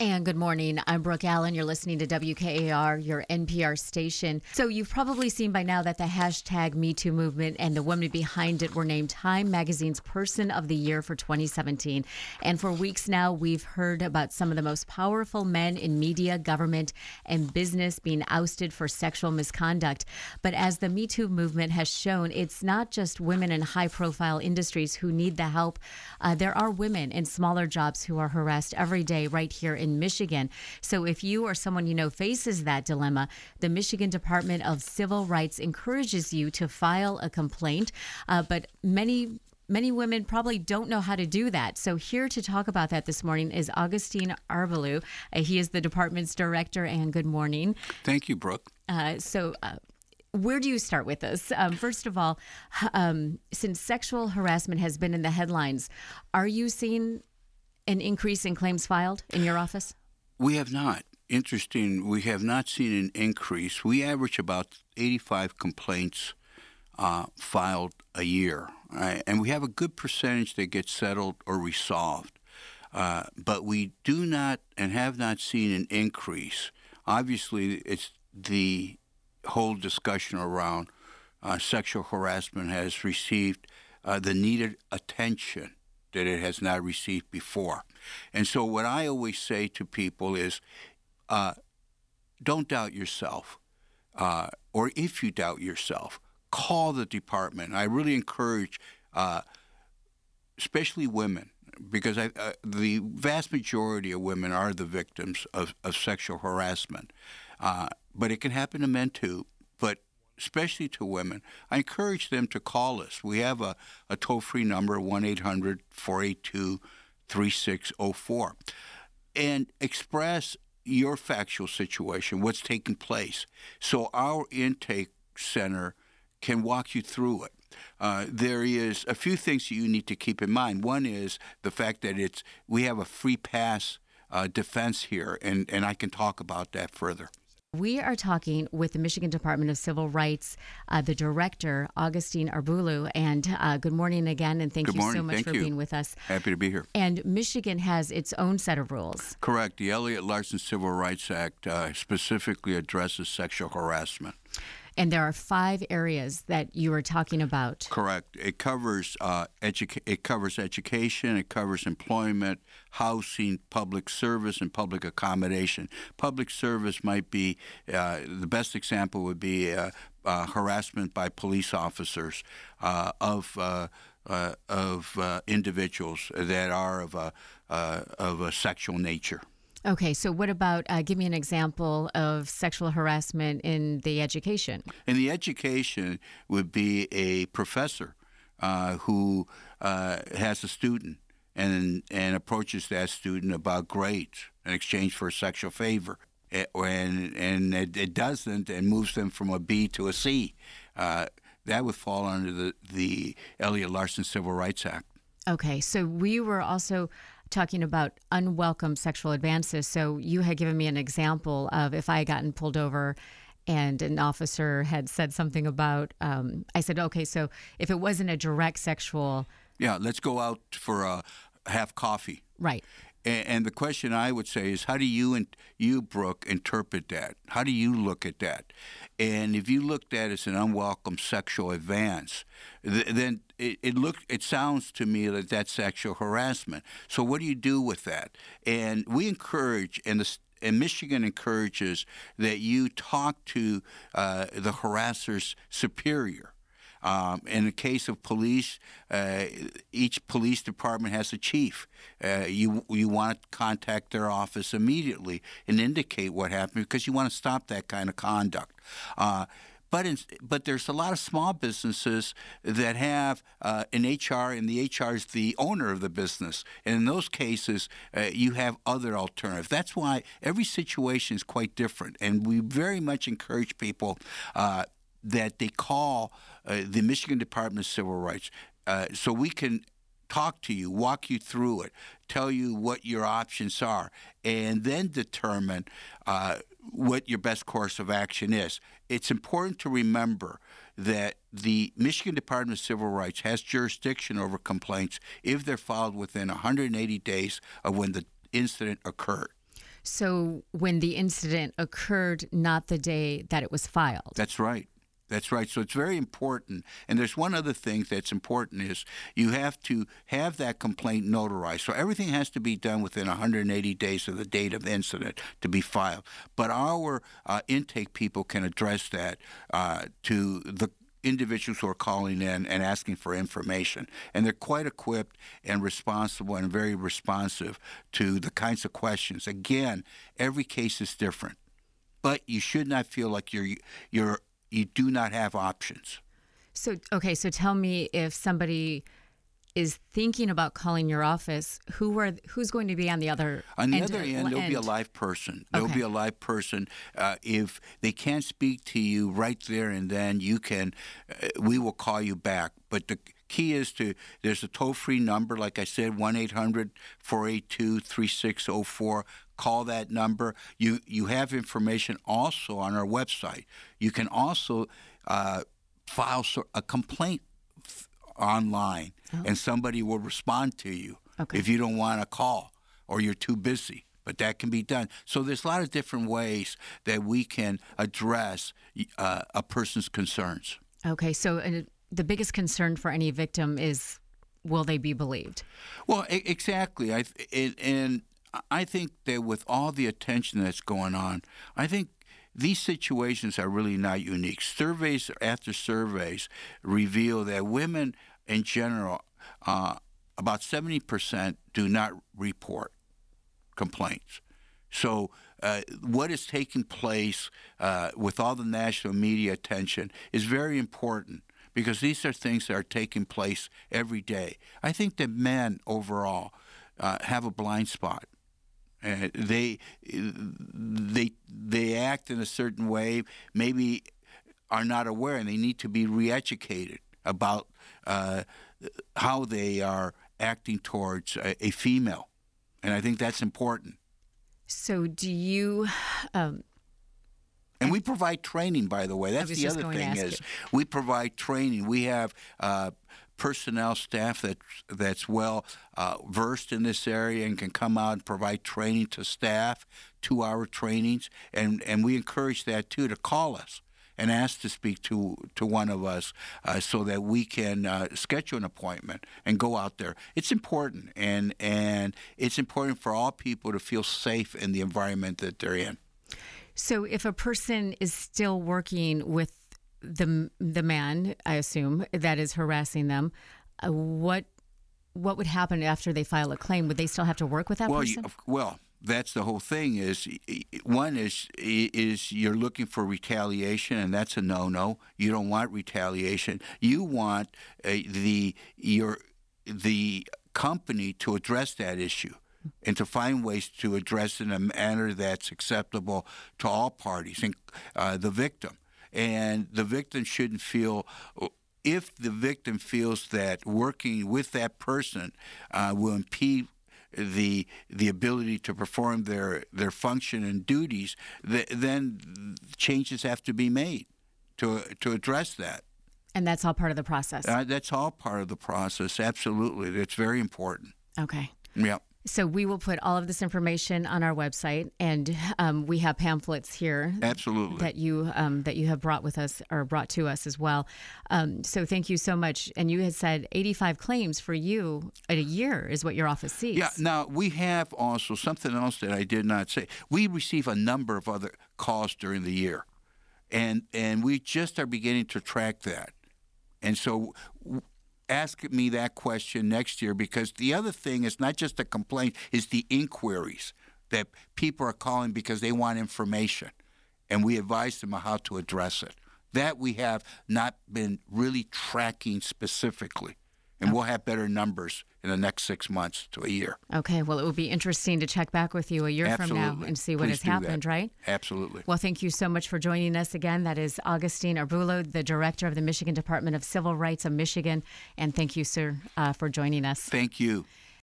And good morning. I'm Brooke Allen. You're listening to WKAR, your NPR station. So you've probably seen by now that the hashtag #MeToo movement and the women behind it were named Time Magazine's Person of the Year for 2017. And for weeks now, we've heard about some of the most powerful men in media, government, and business being ousted for sexual misconduct. But as the #MeToo movement has shown, it's not just women in high-profile industries who need the help. There are women in smaller jobs who are harassed every day right here in Michigan. So if you or someone you know faces that dilemma, the Michigan Department of Civil Rights encourages you to file a complaint. But many women probably don't know how to do that. So here to talk about that this morning is Augustine Arboulou. He is the department's director, and good morning. Thank you, Brooke. Where do you start with this? First of all, since sexual harassment has been in the headlines, are you seeing an increase in claims filed in your office? We have not. Interesting. We have not seen an increase. We average about 85 complaints filed a year. And we have a good percentage that get settled or resolved. But we do not and have not seen an increase. Obviously, it's the whole discussion around sexual harassment has received the needed attention that it has not received before. And so what I always say to people is, don't doubt yourself. Or if you doubt yourself, call the department. I really encourage, especially women, because the vast majority of women are the victims of sexual harassment. But it can happen to men too, but especially to women. I encourage them to call us. We have a toll-free number, 1-800-482-3604, and express your factual situation, what's taking place, so our intake center can walk you through it. There is a few things that you need to keep in mind. One is the fact that we have a free pass defense here, and I can talk about that further. We are talking with the Michigan Department of Civil Rights, the director, Augustine Arboulou. And good morning again, and thank you so much for being with us. Happy to be here. And Michigan has its own set of rules. Correct. The Elliott Larson Civil Rights Act specifically addresses sexual harassment. And there are 5 areas that you are talking about. Correct. It covers education, it covers employment, housing, public service, and public accommodation. Public service might be the best example would be harassment by police officers of individuals that are of a sexual nature. Okay, so what about, give me an example of sexual harassment in the education? In the education would be a professor who has a student and approaches that student about grades in exchange for a sexual favor. And it doesn't, and moves them from a B to a C. That would fall under the Elliott Larson Civil Rights Act. Okay, so we were also talking about unwelcome sexual advances. So you had given me an example of if I had gotten pulled over and an officer had said something about, I said, okay, so if it wasn't a direct sexual... Yeah, let's go out for have coffee. Right. And the question I would say is, how do you, Brooke, interpret that? How do you look at that? And if you looked at it as an unwelcome sexual advance, then it sounds to me that that's sexual harassment. So what do you do with that? And we encourage, and Michigan encourages that you talk to the harasser's superior. In the case of police, each police department has a chief. You want to contact their office immediately and indicate what happened because you want to stop that kind of conduct. But there's a lot of small businesses that have an HR, and the HR is the owner of the business. And in those cases, you have other alternatives. That's why every situation is quite different. And we very much encourage people that they call the Michigan Department of Civil Rights so we can talk to you, walk you through it, tell you what your options are, and then determine what your best course of action is. It's important to remember that the Michigan Department of Civil Rights has jurisdiction over complaints if they're filed within 180 days of when the incident occurred. So when the incident occurred, not the day that it was filed. That's right. That's right. So it's very important. And there's one other thing that's important is you have to have that complaint notarized. So everything has to be done within 180 days of the date of the incident to be filed. But our intake people can address that to the individuals who are calling in and asking for information. And they're quite equipped and responsible and very responsive to the kinds of questions. Again, every case is different. But you should not feel like you do not have options. So tell me, if somebody is thinking about calling your office, who's going to be on the other end? On the other end, there'll be a live person. There'll be a live person. If they can't speak to you right there and then, we will call you back. But the key is there's a toll-free number, like I said, 1-800-482-3604. Call that number. You have information also on our website. You can also file a complaint online, and somebody will respond to you if you don't want to call or you're too busy. But that can be done. So there's a lot of different ways that we can address a person's concerns. Okay, so the biggest concern for any victim is, will they be believed? Well, exactly. And I think that with all the attention that's going on, I think these situations are really not unique. Surveys after surveys reveal that women in general, about 70% do not report complaints. So what is taking place with all the national media attention is very important, because these are things that are taking place every day. I think that men overall have a blind spot. They act in a certain way, maybe are not aware, and they need to be re-educated about how they are acting towards a female. And I think that's important. So do you... and we provide training, by the way. That's the other thing is we provide training. We have personnel staff that's well versed in this area and can come out and provide training to staff, 2-hour trainings, and we encourage that too, to call us and ask to speak to one of us so that we can schedule an appointment and go out there. It's important, and it's important for all people to feel safe in the environment that they're in. So if a person is still working with the man, I assume, that is harassing them, what would happen after they file a claim? Would they still have to work with that person? Well, that's the whole thing. One is you're looking for retaliation, and that's a no-no. You don't want retaliation. You want the company to address that issue and to find ways to address it in a manner that's acceptable to all parties, and the victim. And the victim shouldn't feel, if the victim feels that working with that person will impede the ability to perform their function and duties, then changes have to be made to address that. And that's all part of the process? That's all part of the process, absolutely. It's very important. Okay. Yeah. So we will put all of this information on our website, and we have pamphlets here. Absolutely. That you have brought with us, or brought to us as well. So thank you so much. And you had said 85 claims for you at a year is what your office sees. Yeah. Now we have also something else that I did not say. We receive a number of other calls during the year, and we just are beginning to track that. And so ask me that question next year, because the other thing is not just a complaint, is the inquiries that people are calling because they want information, and we advise them on how to address it. That we have not been really tracking specifically, and we'll have better numbers in the next 6 months to a year. Okay, well, it will be interesting to check back with you a year from now and see what has happened, right? Absolutely. Well, thank you so much for joining us again. That is Augustine Arbulo, the Director of the Michigan Department of Civil Rights of Michigan. And thank you, sir, for joining us. Thank you.